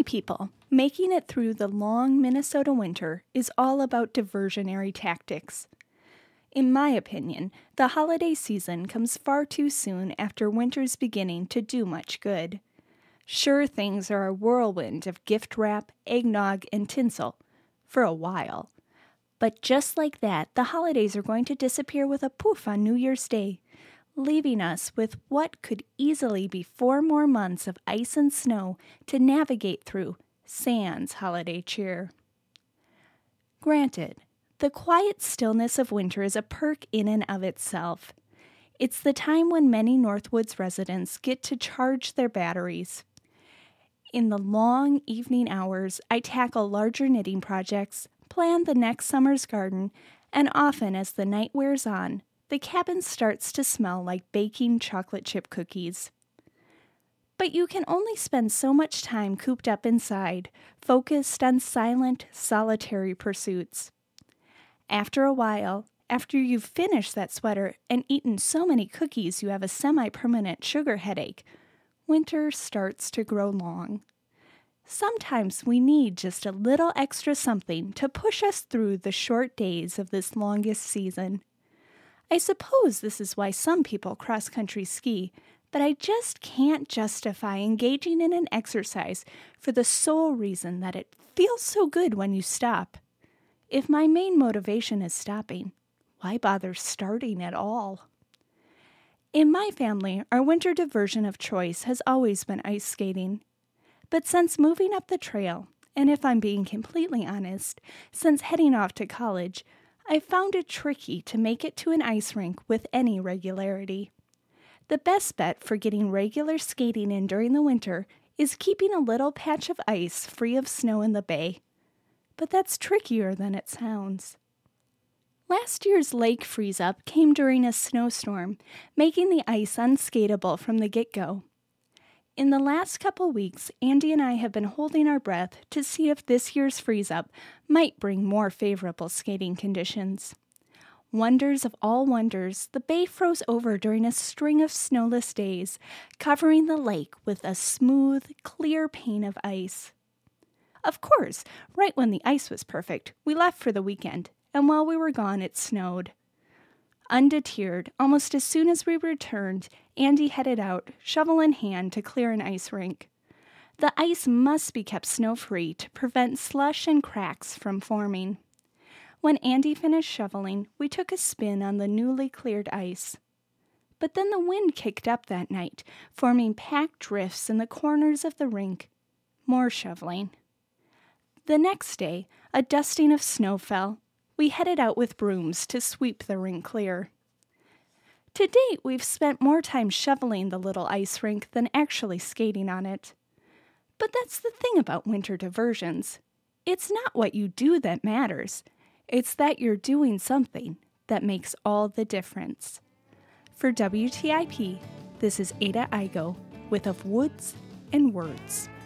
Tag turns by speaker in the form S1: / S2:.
S1: people, making it through the long Minnesota winter is all about diversionary tactics. In my opinion, the holiday season comes far too soon after winter's beginning to do much good. Sure, things are a whirlwind of gift wrap, eggnog, and tinsel, for a while. But just like that, the holidays are going to disappear with a poof on New Year's Day, leaving us with what could easily be 4 more months of ice and snow to navigate through, sans holiday cheer. Granted, the quiet stillness of winter is a perk in and of itself. It's the time when many Northwoods residents get to charge their batteries. In the long evening hours, I tackle larger knitting projects, plan the next summer's garden, and often as the night wears on, the cabin starts to smell like baking chocolate chip cookies. But you can only spend so much time cooped up inside, focused on silent, solitary pursuits. After a while, after you've finished that sweater and eaten so many cookies you have a semi-permanent sugar headache, winter starts to grow long. Sometimes we need just a little extra something to push us through the short days of this longest season. I suppose this is why some people cross-country ski, but I just can't justify engaging in an exercise for the sole reason that it feels so good when you stop. If my main motivation is stopping, why bother starting at all? In my family, our winter diversion of choice has always been ice skating. But since moving up the trail, and if I'm being completely honest, since heading off to college, I found it tricky to make it to an ice rink with any regularity. The best bet for getting regular skating in during the winter is keeping a little patch of ice free of snow in the bay. But that's trickier than it sounds. Last year's lake freeze-up came during a snowstorm, making the ice unskateable from the get-go. In the last couple weeks, Andy and I have been holding our breath to see if this year's freeze-up might bring more favorable skating conditions. Wonders of all wonders, the bay froze over during a string of snowless days, covering the lake with a smooth, clear pane of ice. Of course, right when the ice was perfect, we left for the weekend, and while we were gone, it snowed. Undeterred, almost as soon as we returned, Andy headed out, shovel in hand, to clear an ice rink. The ice must be kept snow-free to prevent slush and cracks from forming. When Andy finished shoveling, we took a spin on the newly cleared ice. But then the wind kicked up that night, forming packed drifts in the corners of the rink. More shoveling. The next day, a dusting of snow fell. We headed out with brooms to sweep the rink clear. To date, we've spent more time shoveling the little ice rink than actually skating on it. But that's the thing about winter diversions. It's not what you do that matters. It's that you're doing something that makes all the difference. For WTIP, this is Ada Igo with Of Woods and Words.